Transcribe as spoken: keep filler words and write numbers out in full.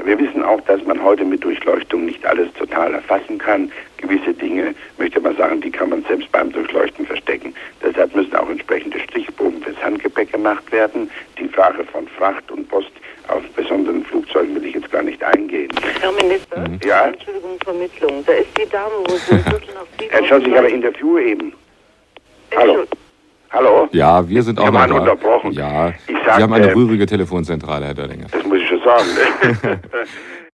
Wir wissen auch, dass man heute mit Durchleuchtung nicht alles total erfassen kann. Gewisse Dinge, möchte man sagen, die kann man selbst beim Durchleuchten verstecken. Deshalb müssen auch entsprechende Stichproben fürs Handgepäck gemacht werden. Die Frage von Fracht und Post auf besonderen Flugzeugen will ich jetzt gar nicht eingehen. Herr Minister, mhm. ja? Entschuldigung, Vermittlung. Da ist die Dame, wo Sie Viertel nach sieben... Entschuldigung, ich habe Interview eben. Hallo. Hallo? Ja, wir sind auch noch da. Unterbrochen. Ja, ich sag, Sie haben eine äh, rührige Telefonzentrale, Herr Döllinger. Das muss ich schon sagen.